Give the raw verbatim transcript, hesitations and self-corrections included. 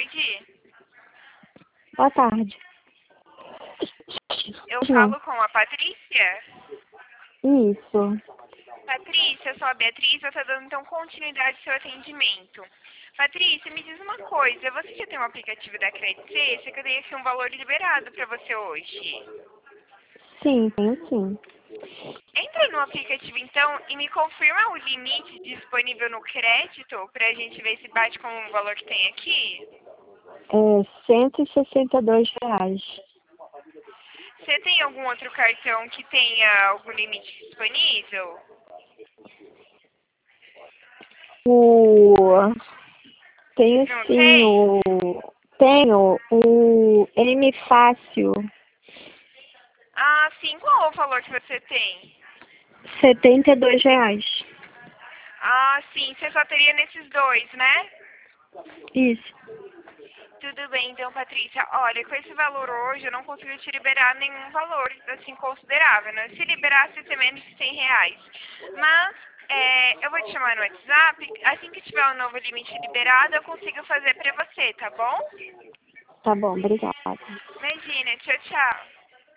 tarde. Boa tarde. Eu falo com a Patrícia. Isso. Patrícia, eu sou a Beatriz, eu estou dando então continuidade ao seu atendimento. Patrícia, me diz uma coisa, você já tem um aplicativo da Credit Suisse que eu dei aqui um valor liberado para você hoje? Sim, tenho sim. Entra no aplicativo então e me confirma o limite disponível no crédito para a gente ver se bate com o valor que tem aqui. É cento e sessenta e dois reais. Você tem algum outro cartão que tenha algum limite disponível? O... Tenho Não sim tem? o... Tenho o M Fácil. Ah, sim. Qual é o valor que você tem? setenta e dois reais. Ah, sim. Você só teria nesses dois, né? Isso. Tudo bem, então, Patrícia. Olha, com esse valor hoje, eu não consigo te liberar nenhum valor, assim, considerável, né? Se liberasse, ia ser menos de cem reais. Mas, é, eu vou te chamar no WhatsApp. Assim que tiver um novo limite liberado, eu consigo fazer pra você, tá bom? Tá bom, obrigada. Imagina. Tchau, tchau.